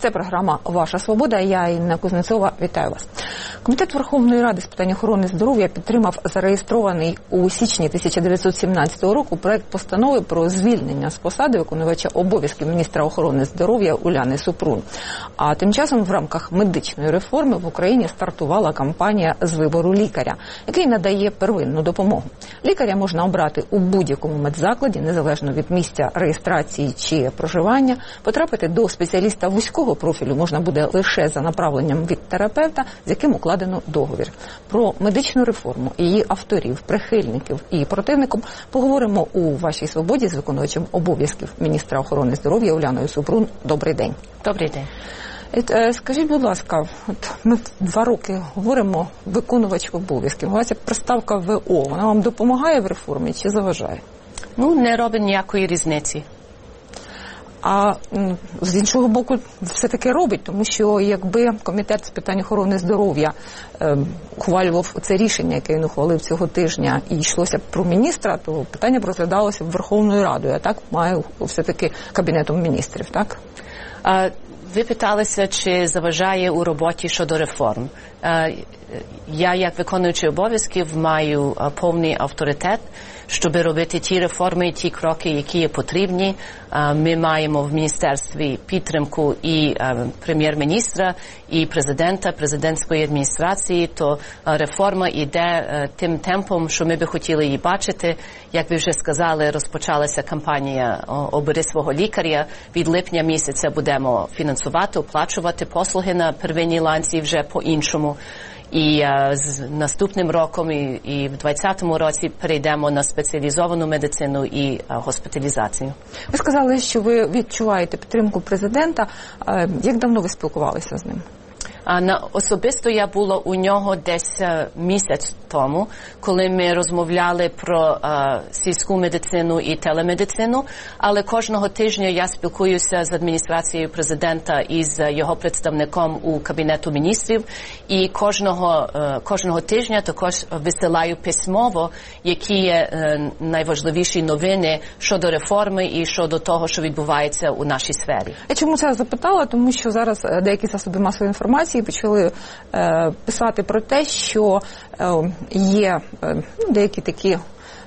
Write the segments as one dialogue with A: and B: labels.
A: Це програма «Ваша свобода». Я, Інна Кузнецова, вітаю вас. Комітет Верховної Ради з питань охорони здоров'я підтримав зареєстрований у січні 1917 року проект постанови про звільнення з посади виконувача обов'язків міністра охорони здоров'я Уляни Супрун. А тим часом в рамках медичної реформи в Україні стартувала кампанія з вибору лікаря, який надає первинну допомогу. Лікаря можна обрати у будь-якому медзакладі, незалежно від місця реєстрації чи проживання. Потрапити до спеціаліста вузького профілю можна буде лише за направленням від терапевта, з яким укладено договір. Про медичну реформу, її авторів, прихильників і противників поговоримо у «Вашій свободі» з виконувачем обов'язків міністра охорони здоров'я Уляною Супрун. Добрий день.
B: Добрий день.
A: Скажіть, будь ласка, ми 2 роки говоримо виконувач обов'язків. У вас приставка ВО, вона вам допомагає в реформі чи заважає?
B: Не робить ніякої різниці.
A: А з іншого боку, все-таки робить, тому що якби Комітет з питань охорони здоров'я ухвалював це рішення, яке він ухвалив цього тижня, і йшлося б про міністра, то питання б розглядалося б Верховною Радою, а так має все-таки Кабінетом міністрів, так?
B: Ви питалися, чи заважає у роботі щодо реформ. Я, як виконуючий обов'язків, маю повний авторитет, щоб робити ті реформи, ті кроки, які є потрібні. Ми маємо в міністерстві підтримку і прем'єр-міністра, і президента, президентської адміністрації, то реформа йде тим темпом, що ми би хотіли її бачити. Як ви вже сказали, розпочалася кампанія «Обери свого лікаря». Від липня місяця будемо фінансувати, оплачувати послуги на первинній ланці вже по-іншому. І з наступним роком і в 2020 році перейдемо на спеціалізовану медицину і госпіталізацію.
A: Ви сказали, що ви відчуваєте підтримку президента. Як давно ви спілкувалися з ним?
B: Особисто я була у нього десь місяць тому, коли ми розмовляли про сільську медицину і телемедицину, але кожного тижня я спілкуюся з адміністрацією президента і з його представником у Кабінету міністрів, і кожного тижня також висилаю письмово, які є найважливіші новини щодо реформи і щодо того, що відбувається у нашій сфері.
A: Я чому це запитала? Тому що зараз деякі засоби масової інформації почали писати про те, що є деякі такі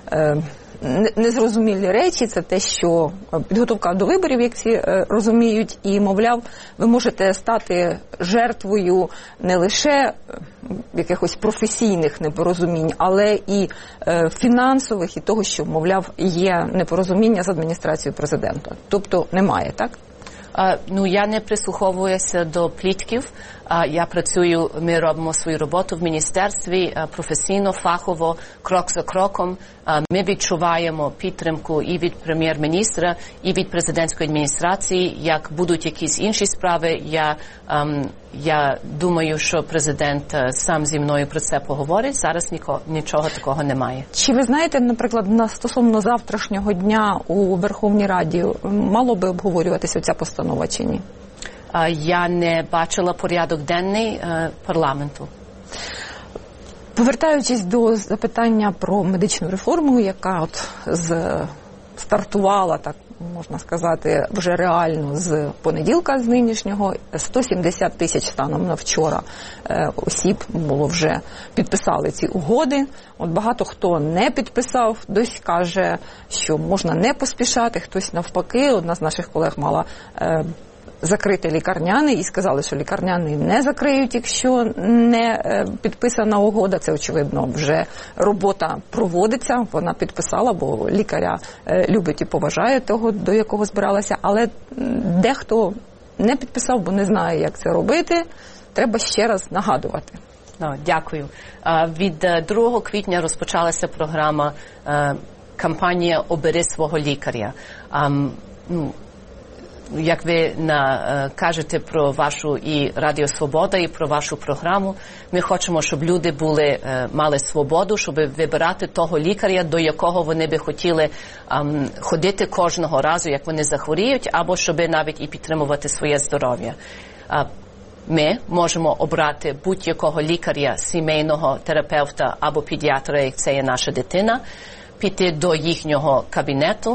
A: незрозумілі речі. Це те, що підготовка до виборів, як всі розуміють, і, мовляв, ви можете стати жертвою не лише якихось професійних непорозумінь, але і фінансових, і того, що, мовляв, є непорозуміння з адміністрацією президента. Тобто немає, так?
B: Я не прислуховуюся до плітків. Я працюю, ми робимо свою роботу в міністерстві професійно, фахово, крок за кроком. Ми відчуваємо підтримку і від прем'єр-міністра, і від президентської адміністрації. Як будуть якісь інші справи, я думаю, що президент сам зі мною про це поговорить. Зараз нічого такого немає.
A: Чи ви знаєте, наприклад, стосовно завтрашнього дня у Верховній Раді мало би обговорюватися ця постанова чи ні?
B: Я не бачила порядок денний парламенту.
A: Повертаючись до запитання про медичну реформу, яка стартувала, так можна сказати, вже реально з понеділка, з нинішнього, 170 тисяч станом на вчора осіб було вже підписали ці угоди. От багато хто не підписав, хтось каже, що можна не поспішати, хтось навпаки. Одна з наших колег мала закрити лікарняний і сказали, що лікарняний не закриють, якщо не підписана угода. Це, очевидно, вже робота проводиться, вона підписала, бо лікаря любить і поважає того, до якого збиралася, але дехто не підписав, бо не знає, як це робити. Треба ще раз нагадувати.
B: Дякую. Від 2 квітня розпочалася програма кампанія «Обери свого лікаря». Як ви кажете про вашу і Радіо Свобода, і про вашу програму, ми хочемо, щоб люди мали свободу, щоб вибирати того лікаря, до якого вони би хотіли ходити кожного разу, як вони захворіють, або щоб навіть і підтримувати своє здоров'я. Ми можемо обрати будь-якого лікаря, сімейного терапевта або педіатра, як це є наша дитина. піти до їхнього кабінету,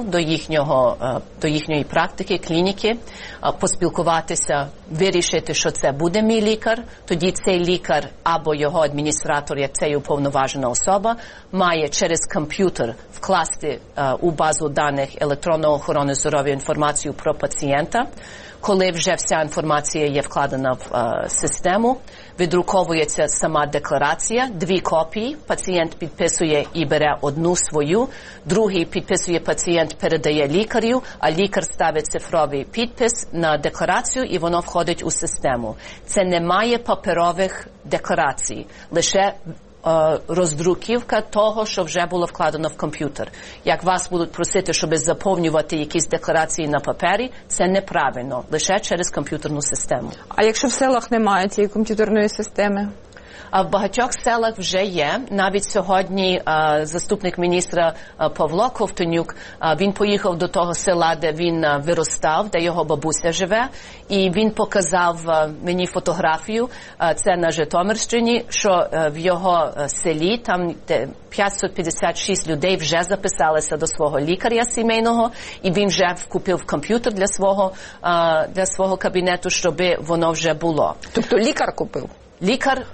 B: до їхньої практики, клініки, поспілкуватися, вирішити, що це буде мій лікар. Тоді цей лікар або його адміністратор, як це уповноважена особа, має через комп'ютер вкласти у базу даних електронної охорони здоров'я інформацію про пацієнта. Коли вже вся інформація є вкладена в систему, віддруковується сама декларація, 2 копії, пацієнт підписує і бере одну свою, другий підписує пацієнт, передає лікарю, а лікар ставить цифровий підпис на декларацію і воно входить у систему. Це немає паперових декларацій, лише роздруківка того, що вже було вкладено в комп'ютер. Як вас будуть просити, щоб заповнювати якісь декларації на папері, це неправильно, лише через комп'ютерну систему.
A: А якщо в селах немає цієї комп'ютерної системи?
B: А в багатьох селах вже є. Навіть сьогодні заступник міністра Павло Ковтонюк, він поїхав до того села, де він виростав, де його бабуся живе, і він показав мені фотографію, це на Житомирщині, що в його селі, там 556 людей вже записалися до свого лікаря сімейного, і він вже купив комп'ютер для свого кабінету, щоб воно вже було.
A: Тобто лікар купив?
B: Лікар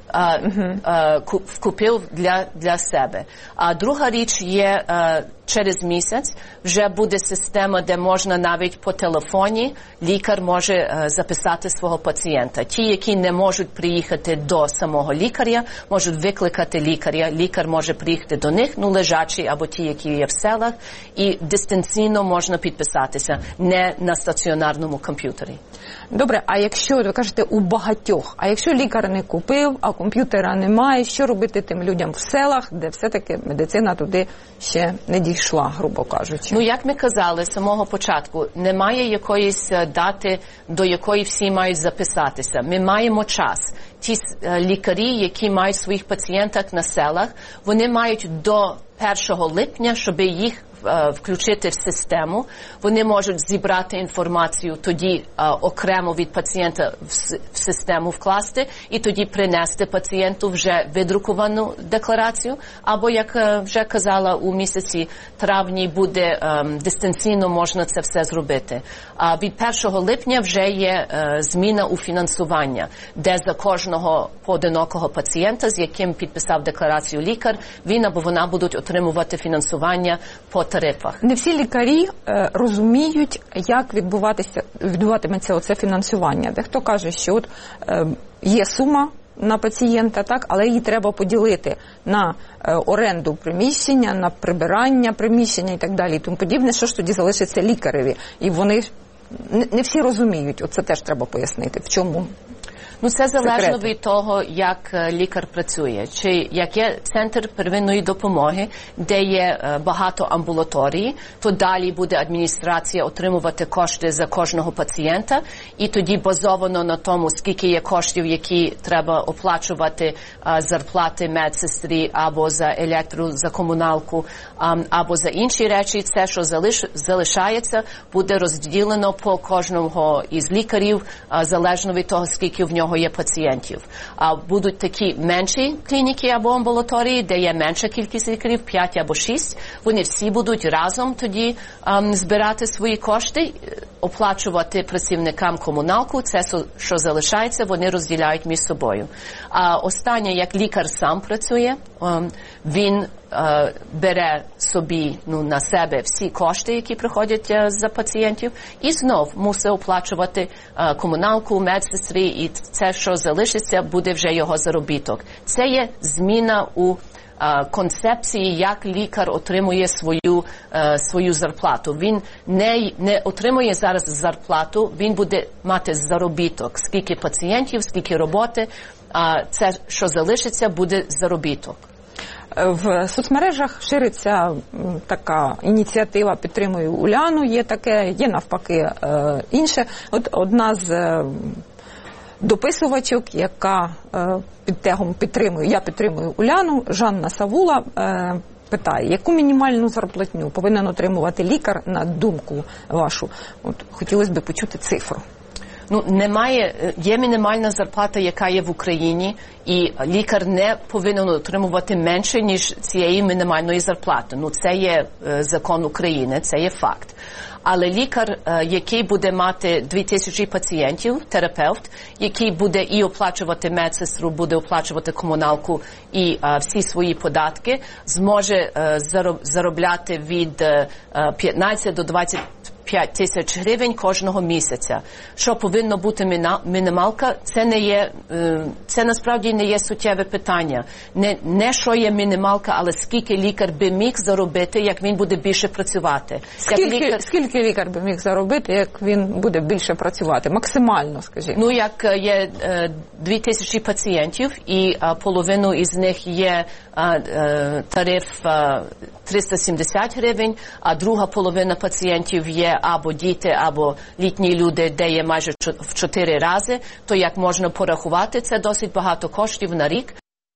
B: купив для себе. А друга річ є, через місяць вже буде система, де можна навіть по телефоні, лікар може записати свого пацієнта. Ті, які не можуть приїхати до самого лікаря, можуть викликати лікаря. Лікар може приїхати до них, лежачі, або ті, які є в селах, і дистанційно можна підписатися, не на стаціонарному комп'ютері.
A: Добре, а якщо, ви кажете, у багатьох, а якщо лікар не купив, а комп'ютера немає, що робити тим людям в селах, де все-таки медицина туди ще не дійшла, грубо кажучи?
B: Як ми казали з самого початку, немає якоїсь дати, до якої всі мають записатися. Ми маємо час. Ті лікарі, які мають своїх пацієнтів на селах, вони мають до 1 липня, щоб їх включити в систему. Вони можуть зібрати інформацію, тоді окремо від пацієнта в систему вкласти і тоді принести пацієнту вже видруковану декларацію. Або, як вже казала, у місяці травні буде дистанційно можна це все зробити. А від 1 липня вже є зміна у фінансування, де за кожного поодинокого пацієнта, з яким підписав декларацію лікар, він або вона будуть отримувати фінансування по тарифах.
A: Не всі лікарі розуміють, як відбуватиметься оце фінансування. Дехто каже, що от є сума на пацієнта, так, але її треба поділити на оренду приміщення, на прибирання приміщення і так далі, і тому подібне, що ж тоді залишиться лікареві. І вони не всі розуміють, оце теж треба пояснити, в чому.
B: Це залежно від того, як лікар працює. Чи як є центр первинної допомоги, де є багато амбулаторій, то далі буде адміністрація отримувати кошти за кожного пацієнта, і тоді базовано на тому, скільки є коштів, які треба оплачувати зарплати медсестрі, або за електро, за комуналку, або за інші речі, це, що залишається, буде розділено по кожному із лікарів, залежно від того, скільки в нього є пацієнтів. А будуть такі менші клініки або амбулаторії, де є менша кількість лікарів, 5 або 6. Вони всі будуть разом тоді збирати свої кошти, оплачувати працівникам комуналку. Це, що залишається, вони розділяють між собою. А останнє, як лікар сам працює, він бере собі на себе всі кошти, які приходять за пацієнтів, і знов мусить оплачувати комуналку, медсестрі, і це, що залишиться, буде вже його заробіток. Це є зміна у концепції, як лікар отримує свою зарплату. Він не отримує зараз зарплату, він буде мати заробіток. Скільки пацієнтів, скільки роботи, це, що залишиться, буде заробіток.
A: В соцмережах шириться така ініціатива «Підтримую Уляну», є таке, є навпаки інше. От одна з дописувачок, яка під тегом «Я підтримую Уляну», Жанна Савула, питає, яку мінімальну зарплатню повинен отримувати лікар, на думку вашу? От хотілося б почути цифру.
B: Є мінімальна зарплата, яка є в Україні, і лікар не повинен отримувати менше, ніж цієї мінімальної зарплати. Це є закон України, це є факт. Але лікар, який буде мати 2000 пацієнтів, терапевт, який буде і оплачувати медсестру, буде оплачувати комуналку і всі свої податки, зможе заробляти від 15 до 25 тисяч гривень кожного місяця. Що повинно бути мінімалка, це насправді не є суттєве питання. Не що є мінімалка, але скільки лікар би міг заробити, як він буде більше працювати.
A: Скільки лікар би міг заробити, як він буде більше працювати? Максимально, скажіть.
B: Як є 2000 пацієнтів, і половину із них є тариф 370 гривень, а друга половина пацієнтів є або діти, або літні люди, де є майже в 4 рази, то як можна порахувати, це досить багато коштів на рік,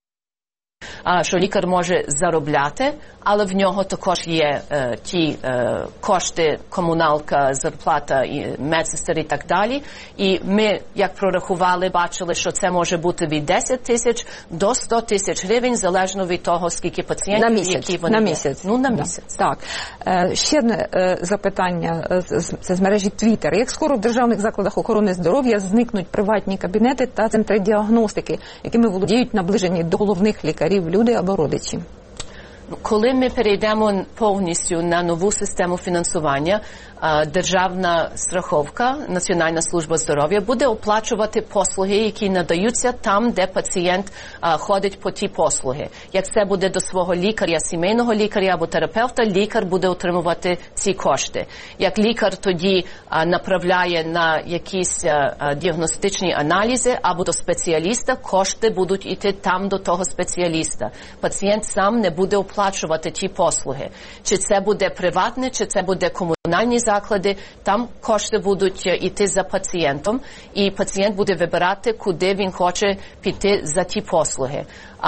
B: що лікар може заробляти, але в нього також є ті кошти, комуналка, зарплата, медсестер і так далі. І ми, як прорахували, бачили, що це може бути від 10 тисяч до 100 тисяч гривень, залежно від того, скільки пацієнтів, які вони є.
A: На місяць.
B: На місяць.
A: Так. Ще одне запитання, це з мережі Twitter. Як скоро в державних закладах охорони здоров'я зникнуть приватні кабінети та центри діагностики, якими володіють наближені до головних лікарів люди або родичі?
B: Коли ми перейдемо повністю на нову систему фінансування, державна страховка, Національна служба здоров'я буде оплачувати послуги, які надаються там, де пацієнт ходить по ті послуги. Як це буде до свого лікаря, сімейного лікаря або терапевта, лікар буде отримувати ці кошти. Як лікар тоді направляє на якісь діагностичні аналізи або до спеціаліста, кошти будуть йти там до того спеціаліста. Пацієнт сам не буде оплачувати ті послуги. Чи це буде приватне, чи це буде комунальні заклади, там кошти будуть йти за пацієнтом, і пацієнт буде вибирати, куди він хоче піти за ті послуги.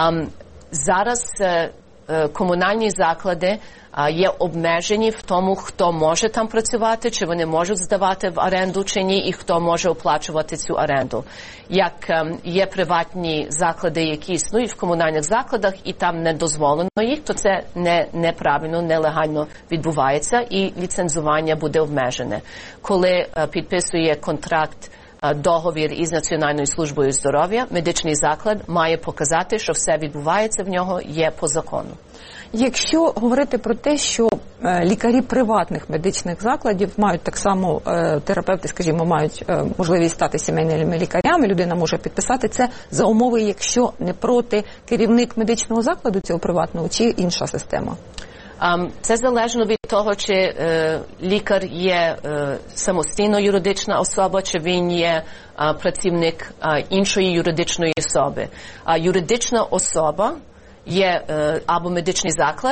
B: Зараз комунальні заклади є обмежені в тому, хто може там працювати, чи вони можуть здавати в оренду чи ні, і хто може оплачувати цю оренду. Як є приватні заклади, які існують в комунальних закладах, і там не дозволено їх, то це неправильно, нелегально відбувається, і ліцензування буде обмежене. Коли підписує контракт, договір із Національною службою здоров'я, медичний заклад має показати, що все відбувається в нього є по закону.
A: Якщо говорити про те, що лікарі приватних медичних закладів мають так само, терапевти, скажімо, мають можливість стати сімейними лікарями, людина може підписати це за умови, якщо не проти керівник медичного закладу цього приватного чи інша система?
B: Це залежно від того, чи лікар є самостійно юридична особа, чи він є працівник іншої юридичної особи. Юридична особа є або медичний заклад,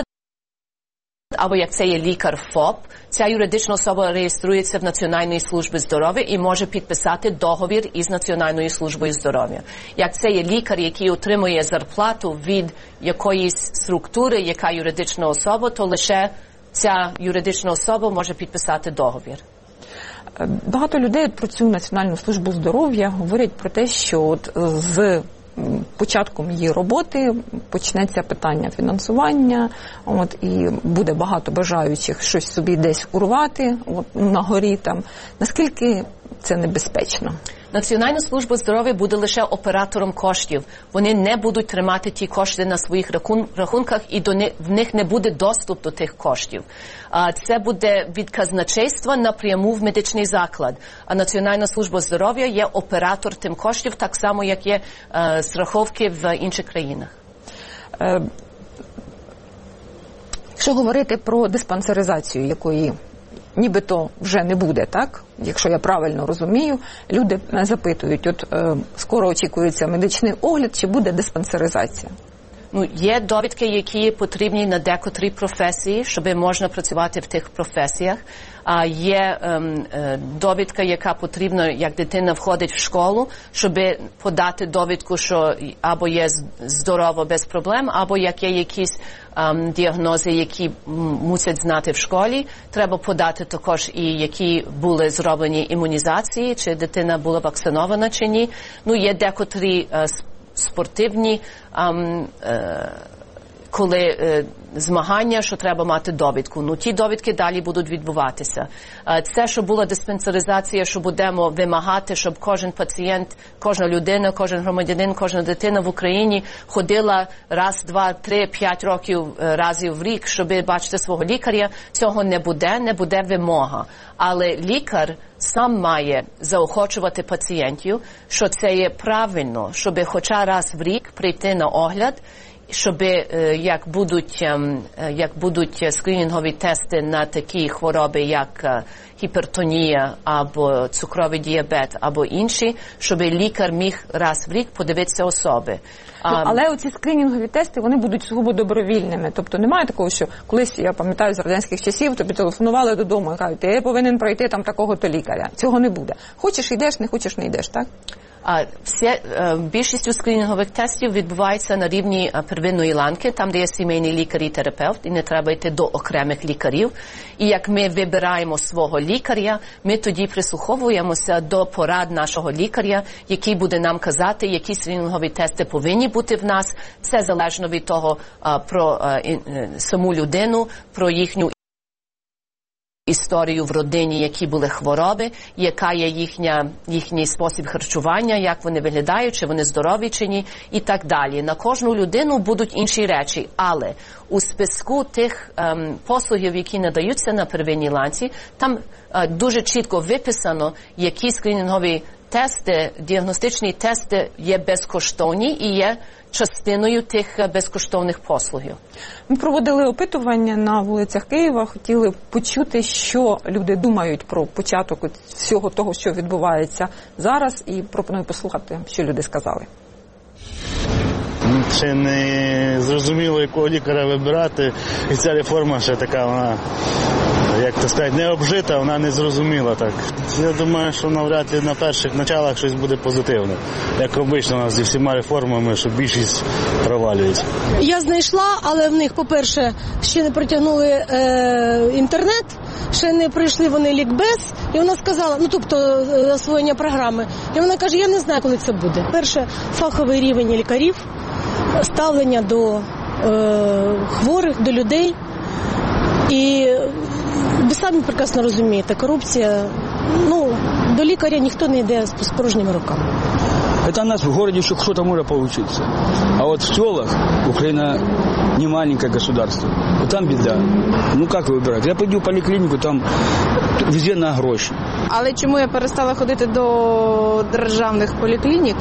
B: або як це є лікар ФОП, ця юридична особа реєструється в Національній службі здоров'я і може підписати договір із Національною службою здоров'я. Як це є лікар, який отримує зарплату від якоїсь структури, яка юридична особа, то лише ця юридична особа може підписати договір.
A: Багато людей про цю Національну службу здоров'я говорять про те, що з початком її роботи почнеться питання фінансування, і буде багато бажаючих щось собі десь урвати на горі там. Наскільки це небезпечно?
B: Національна служба здоров'я буде лише оператором коштів. Вони не будуть тримати ті кошти на своїх рахунках, і в них не буде доступ до тих коштів. Це буде від казначейства напряму в медичний заклад. А Національна служба здоров'я є оператор тим коштів, так само, як є страховки в інших країнах.
A: Якщо говорити про диспансеризацію, якої нібито вже не буде, так? Якщо я правильно розумію, люди запитують, скоро очікується медичний огляд, чи буде диспансеризація?
B: Є довідки, які потрібні на декотрі професії, щоб можна працювати в тих професіях. Є довідка, яка потрібна, як дитина входить в школу, щоб подати довідку, що або є здорово без проблем, або як є якісь діагнози, які мусять знати в школі. Треба подати також і які були зроблені імунізації, чи дитина була вакцинована чи ні. Є декотрі спортивні коли змагання, що треба мати довідку. Ті довідки далі будуть відбуватися. Це, що була диспансеризація, що будемо вимагати, щоб кожен пацієнт, кожна людина, кожен громадянин, кожна дитина в Україні ходила раз, два, три, 5 років разів в рік, щоб бачити свого лікаря. Цього не буде вимога. Але лікар сам має заохочувати пацієнтів, що це є правильно, щоб хоча раз в рік прийти на огляд, щоб як будуть скринінгові тести на такі хвороби, як гіпертонія або цукровий діабет або інші, щоб лікар міг раз в рік подивитися особи.
A: Але оці скринінгові тести, вони будуть сугубо добровільними. Тобто немає такого, що колись, я пам'ятаю, з радянських часів, тобі телефонували додому і кажуть, ти повинен пройти там такого-то лікаря. Цього не буде. Хочеш – йдеш, не хочеш – не йдеш, так?
B: Більшість скринінгових тестів відбувається на рівні первинної ланки, там, де є сімейний лікар і терапевт, і не треба йти до окремих лікарів. І як ми вибираємо свого лікаря, ми тоді прислуховуємося до порад нашого лікаря, який буде нам казати, які скринінгові тести повинні бути в нас. Це залежно від того про саму людину, про їхню історію в родині, які були хвороби, яка є їхній спосіб харчування, як вони виглядають, чи вони здорові, чи ні, і так далі. На кожну людину будуть інші речі, але у списку тих послугів, які надаються на первинній ланці, там дуже чітко виписано, які скринінгові тести, діагностичні тести є безкоштовні і є частиною тих безкоштовних послугів.
A: Ми проводили опитування на вулицях Києва, хотіли почути, що люди думають про початок всього того, що відбувається зараз, і пропоную послухати, що люди сказали.
C: Ще не зрозуміло, якого лікаря вибирати, і ця реформа ще така, вона, як то сказати, не обжита, вона не зрозуміла так. Я думаю, що навряд ли на перших началах щось буде позитивне. Як обично у нас зі всіма реформами, що більшість провалюється. Я
D: знайшла, але в них, по-перше, ще не протягнули інтернет, ще не пройшли вони лікбез, і вона сказала, тобто освоєння програми, і вона каже, я не знаю, коли це буде. Перше, фаховий рівень лікарів, ставлення до хворих, до людей. І ви самі прекрасно розумієте, корупція, до лікаря ніхто не йде з порожніми руками.
E: Это у нас в городе еще что-то может получиться. А вот в селах Украина не маленькое государство. Вот там беда. Как выбирать? Я пойду в поликлинику, там везде на гроші.
F: Але чому я перестала ходити до державних поліклінік?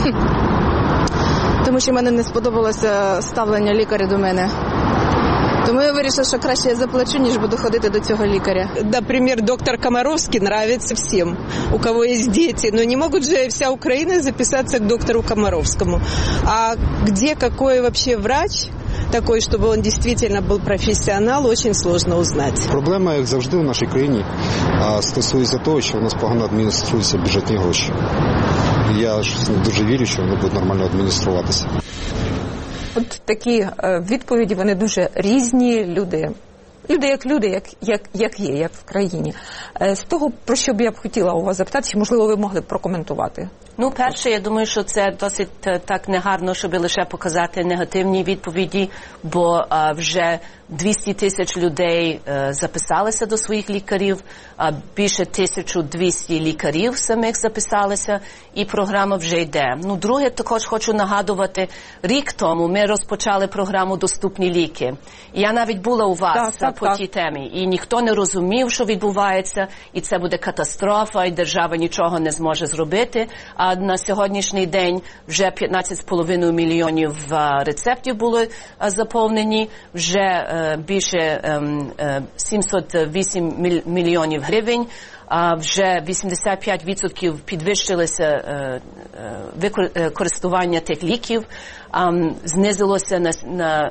F: Тому що мені не сподобалося ставлення лікаря до мене. Тому я вирішила, що краще я заплачу, ніж буду ходити до цього лікаря.
G: Например, доктор Комаровский нравится всем, у кого есть дети. Но не могут же вся Украина записаться к доктору Комаровскому. А где какой вообще врач такой, чтобы он действительно был профессионал, очень сложно узнать.
H: Проблема, як завжди, в нашій країні стосується того, що у нас погано адмініструються бюджетні гроші. Я ж дуже вірю, що вони будуть нормально адмініструватися.
A: От такі відповіді, вони дуже різні, люди як є, як в країні. З того, про що б я б хотіла у вас запитати, чи, можливо, ви могли б прокоментувати?
B: Перше, я думаю, що це досить так негарно, щоб лише показати негативні відповіді, бо вже 200 тисяч людей записалися до своїх лікарів, більше 1200 лікарів самих записалися, і програма вже йде. Друге, також хочу нагадувати, рік тому ми розпочали програму «Доступні ліки». І я навіть була у вас по тій темі, і ніхто не розумів, що відбувається, і це буде катастрофа, і держава нічого не зможе зробити. А на сьогоднішній день вже 15,5 мільйонів рецептів були заповнені, вже більше 708 мільйонів гривень вже 85% підвищилося користування тих ліків, знизилося на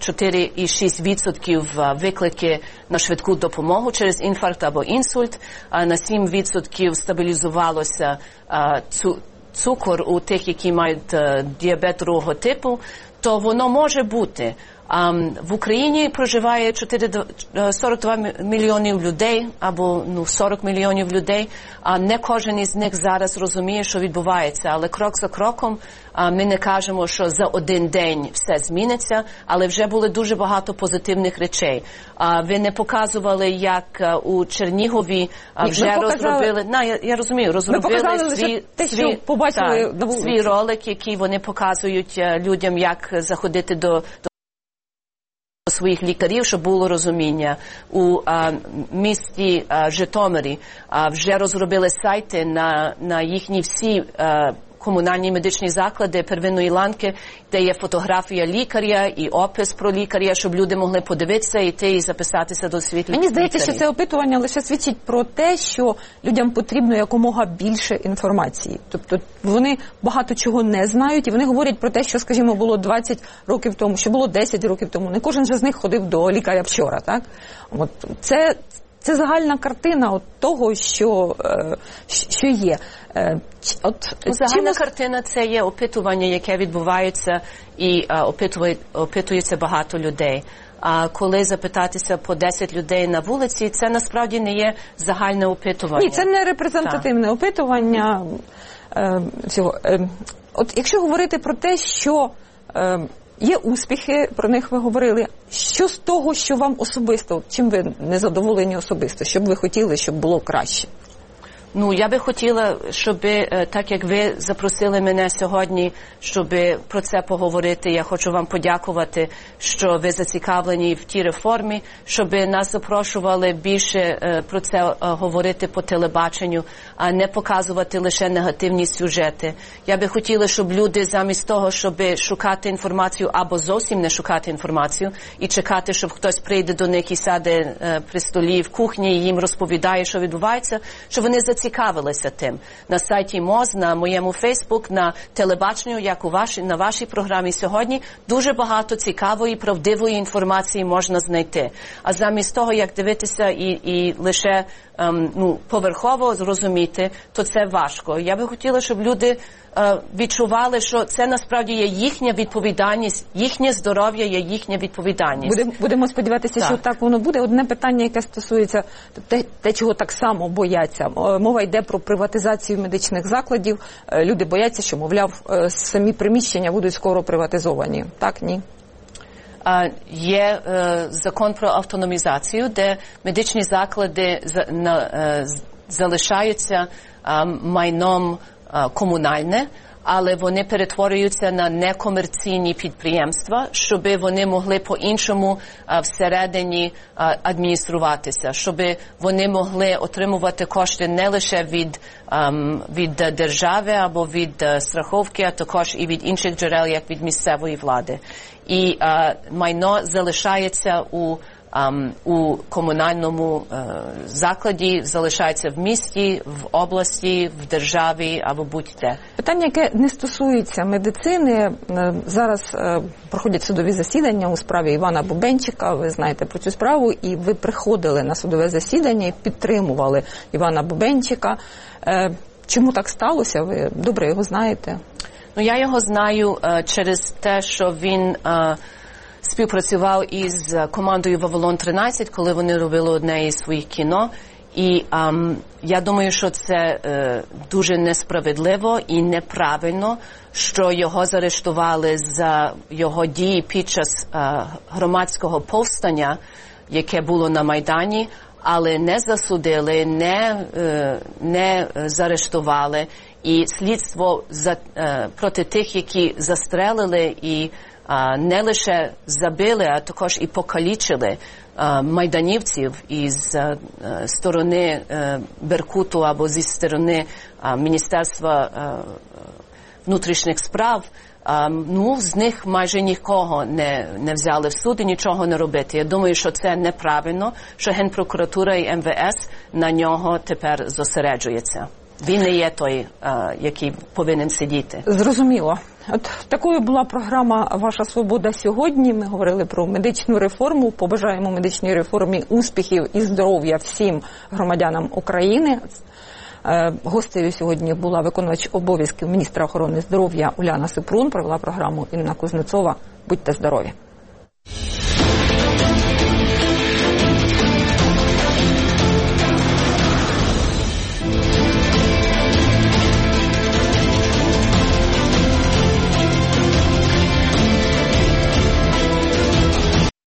B: 4,6% виклики на швидку допомогу через інфаркт або інсульт, а на 7% стабілізувалося цукор у тих, які мають діабет другого типу, то воно може бути. В Україні проживає 42 мільйонів людей, або 40 мільйонів людей, а не кожен із них зараз розуміє, що відбувається. Але крок за кроком ми не кажемо, що за один день все зміниться, але вже було дуже багато позитивних речей. Ви не показували, як у Чернігові вже розробили... Я розумію, розробили свій ролик, який вони показують людям, як заходити до своїх лікарів, щоб було розуміння. У місті Житомирі вже розробили сайти на їхні всі комунальні медичні заклади первинної ланки, де є фотографія лікаря і опис про лікаря, щоб люди могли подивитися, йти і записатися до світу.
A: Мені здається, що це опитування лише свідчить про те, що людям потрібно якомога більше інформації. Тобто вони багато чого не знають, і вони говорять про те, що, скажімо, було 20 років тому, що було 10 років тому. Не кожен же з них ходив до лікаря вчора, так? От це загальна картина того, що є.
B: Загальна картина – це є опитування, яке відбувається і опитується багато людей. А коли запитатися по 10 людей на вулиці, це насправді не є загальне опитування.
A: Ні, це не репрезентативне опитування всього. От якщо говорити про те, що є успіхи, про них ви говорили. Що з того, що вам особисто, чим ви не задоволені особисто, що б ви хотіли, щоб було краще?
B: Я би хотіла, щоб, так як ви запросили мене сьогодні, щоб про це поговорити, я хочу вам подякувати, що ви зацікавлені в тій реформі, щоб нас запрошували більше про це говорити по телебаченню, а не показувати лише негативні сюжети. Я би хотіла, щоб люди замість того, щоб шукати інформацію або зовсім не шукати інформацію і чекати, щоб хтось прийде до них і сяде при столі в кухні і їм розповідає, що відбувається, що вони зацікавилися тим. На сайті МОЗ, на моєму Фейсбук, на телебаченню, як на вашій програмі сьогодні, дуже багато цікавої, правдивої інформації можна знайти. А замість того, як дивитися і лише поверхово зрозуміти, то це важко. Я би хотіла, щоб люди відчували, що це насправді є їхня відповідальність, їхнє здоров'я є їхня відповідальність.
A: Будемо сподіватися, що так воно буде. Одне питання, яке стосується те, чого так само бояться. Мова йде про приватизацію медичних закладів. Люди бояться, що, мовляв, самі приміщення будуть скоро приватизовані. Так, ні?
B: Є закон про автономізацію, де медичні заклади залишаються майном комунальне, але вони перетворюються на некомерційні підприємства, щоб вони могли по-іншому всередині адмініструватися, щоб вони могли отримувати кошти не лише від держави або від страховки, а також і від інших джерел, як від місцевої влади. І майно залишається у комунальному закладі, залишається в місті, в області, в державі або будь-де.
A: Питання, яке не стосується медицини. Зараз проходять судові засідання у справі Івана Бубенчика. Ви знаєте про цю справу, і ви приходили на судове засідання і підтримували Івана Бубенчика. Чому так сталося? Ви добре його знаєте?
B: Я його знаю через те, що він співпрацював із командою «Вавилон-13», коли вони робили одне із своїх кіно. І я думаю, що це дуже несправедливо і неправильно, що його заарештували за його дії під час громадського повстання, яке було на Майдані, але не засудили, не заарештували. І слідство проти тих, які застрелили і не лише забили, а також і покалічили майданівців із сторони Беркуту або зі сторони Міністерства внутрішніх справ, з них майже нікого не взяли в суд і нічого не робити. Я думаю, що це неправильно, що Генпрокуратура і МВС на нього тепер зосереджується. Він не є той, який повинен сидіти.
A: Зрозуміло. От такою була програма «Ваша свобода» сьогодні. Ми говорили про медичну реформу. Побажаємо медичній реформі успіхів і здоров'я всім громадянам України. Гостею сьогодні була виконувач обов'язків міністра охорони здоров'я Уляна Супрун. Провела програму Інна Кузнецова. Будьте здорові!